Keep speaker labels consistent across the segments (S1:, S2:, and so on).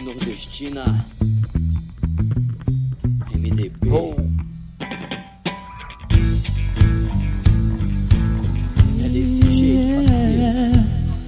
S1: nordestina MDB. É desse jeito, parceiro.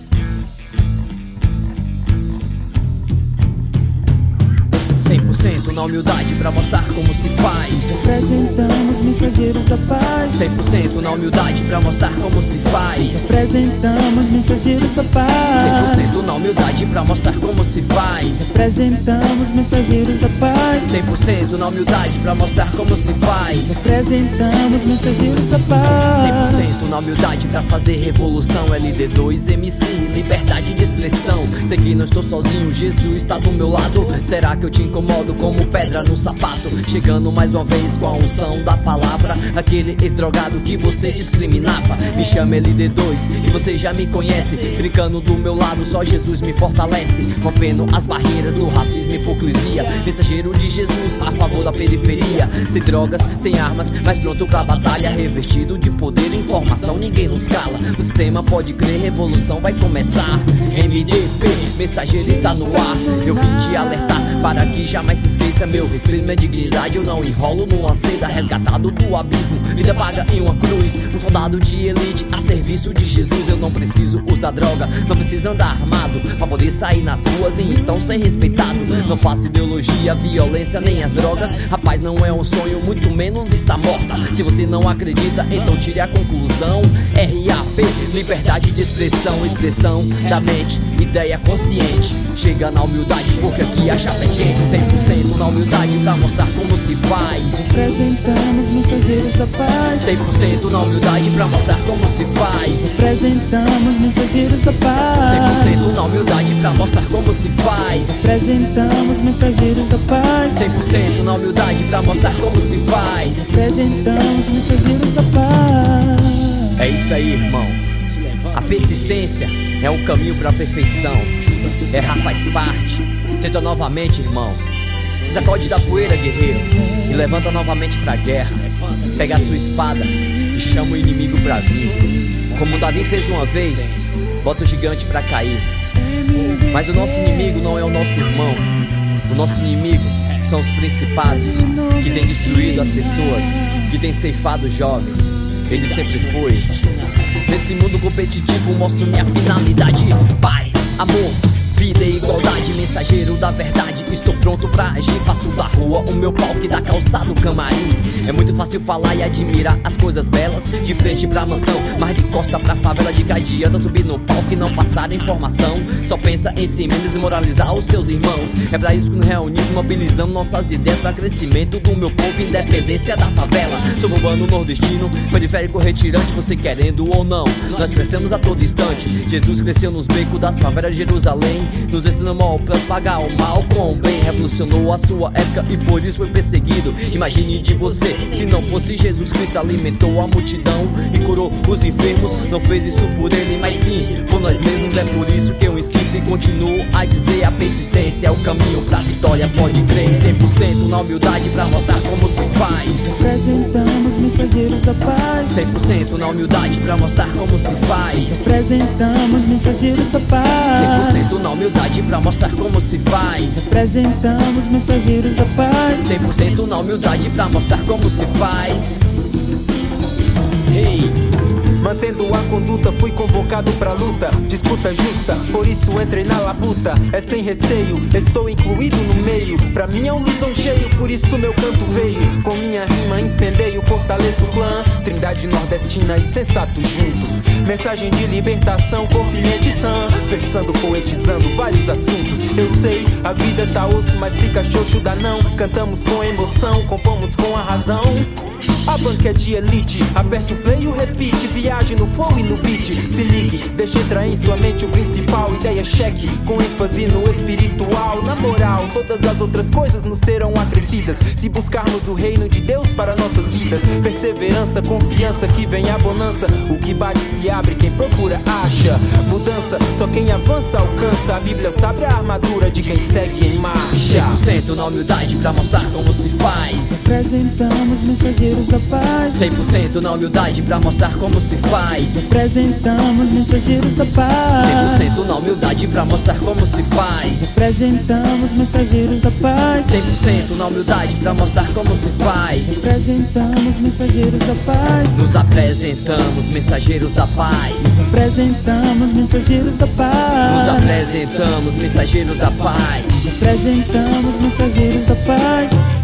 S2: 100% na humildade pra mostrar como se faz.
S3: Apresentamos mensageiros da paz.
S2: 100% na humildade pra mostrar como se faz.
S3: Apresentamos mensageiros da paz.
S2: 100% na humildade pra mostrar como se faz.
S3: Apresentamos mensageiros da paz.
S2: 100% na humildade pra mostrar como se faz.
S3: Apresentamos mensageiros da paz.
S2: 100% na humildade pra fazer revolução. LD2 MC, liberdade de expressão. Sei que não estou sozinho, Jesus tá do meu lado. Será que eu te incomodo como pedra no sapato? Chegando mais uma vez com a unção da palavra. Aquele ex-drogado que você discriminava. Me chama LD2 e você já me conhece. Clicando do meu lado, só Jesus me fortalece. Rompendo as barreiras do racismo e hipocrisia. Mensageiro de Jesus a favor da periferia. Sem drogas, sem armas, mas pronto pra batalha. Revestido de poder e informação, ninguém nos cala. O sistema pode crer, revolução vai começar. MDB, mensageiro está no ar. Eu vim te alertar para que jamais se esqueça. Meu respeito, minha dignidade, eu não enrolo numa seda. Resgatado do abismo, vida paga em uma cruz. Um soldado de elite a serviço de Jesus. Eu não preciso usar droga, não preciso andar armado pra poder sair nas ruas e então ser respeitado. Não faço ideologia, violência nem as drogas. Rapaz, não é um sonho, muito menos está morta. Se você não acredita, então tire a conclusão. RAP, liberdade de expressão. Expressão da mente, ideia consciente. Chega na humildade porque aqui a chapa é quente. 100% na humildade pra mostrar como se faz.
S3: Apresentamos mensageiros da paz.
S2: 100% na humildade pra mostrar como se faz.
S3: Apresentamos mensageiros da paz.
S2: 100% na humildade pra mostrar como se faz.
S3: Apresentamos mensageiros da paz.
S2: 100% na humildade pra mostrar como se faz.
S3: Apresentamos mensageiros da paz.
S2: É isso aí, irmão. A persistência é um caminho pra perfeição. Errar faz parte. Tenta novamente, irmão. Se sacode da poeira, guerreiro, e levanta novamente pra guerra. Pega a sua espada e chama o inimigo pra vir. Como Davi fez uma vez, bota o gigante pra cair. Mas o nosso inimigo não é o nosso irmão. O nosso inimigo são os principados que têm destruído as pessoas, que têm ceifado os jovens. Ele sempre foi. Nesse mundo competitivo mostro minha finalidade: paz, amor, vida e igualdade. Mensageiro da verdade, estou pronto pra agir. Faço da rua o meu palco e da calçada o camarim. É muito fácil falar e admirar as coisas belas, de frente pra mansão, mas de costa pra favela. De que adianta subir no palco e não passar informação? Só pensa em si mesmo, desmoralizar os seus irmãos. É pra isso que nos reunimos, mobilizamos nossas ideias pra crescimento do meu povo, independência da favela. Sou urbano nordestino, periférico retirante, você querendo ou não, nós crescemos a todo instante. Jesus cresceu nos becos das favelas de Jerusalém, nos ensinou mal pra pagar o mal com o bem. Revolucionou a sua época e por isso foi perseguido. Imagine de você, se não fosse Jesus Cristo. Alimentou a multidão e curou os enfermos. Não fez isso por ele, mas sim por nós mesmos. É por isso que eu insisto e continuo a dizer: a persistência é o caminho pra vitória, pode crer. 100% na humildade pra mostrar como se faz.
S3: Apresentamos mensageiros da paz.
S2: 100% na humildade pra mostrar como se faz.
S3: Apresentamos mensageiros da paz.
S2: 100% na humildade pra mostrar como se faz.
S3: Apresentamos mensageiros da paz.
S2: 100% na humildade pra mostrar como se faz. Hey.
S4: Mantendo a conduta, fui convocado pra luta, disputa justa, por isso entrei na labuta. É sem receio, estou incluído no meio. Pra mim é um lisonjeio, por isso meu canto veio. Com minha rima incendeio, fortaleço o clã, trindade nordestina e sensato juntos. Mensagem de libertação, corpo e mente sã, versando, poetizando vários assuntos. Eu sei, a vida tá osso, mas fica xoxo da não. Cantamos com emoção, compomos com a razão. A banca é de elite, aperte o play e o repeat. Viaje no flow e no beat, se ligue, deixe entrar em sua mente o principal. Ideia cheque, com ênfase no espiritual. Na moral, todas as outras coisas nos serão acrescidas se buscarmos o reino de Deus para nossas vidas. Perseverança, confiança, que vem a bonança. O que bate se abre, quem procura acha. Mudança, Só quem avança alcança. A Bíblia é o sabre, a armadura de quem segue em marcha.
S2: 100% na humildade pra mostrar como se faz.
S3: Representamos mensageiros da paz.
S2: 100% na humildade pra mostrar como se faz.
S3: Representamos mensageiros da paz.
S2: 100% na humildade pra mostrar como se faz.
S3: Representamos mensageiros da paz.
S2: 100% na humildade pra mostrar como se faz.
S3: Representamos mensageiros da paz.
S2: Nos apresentamos mensageiros da paz.
S3: Representamos mensageiros da
S2: Nos
S3: paz.
S2: apresentamos mensageiros da paz.
S3: Representamos mensageiros da paz.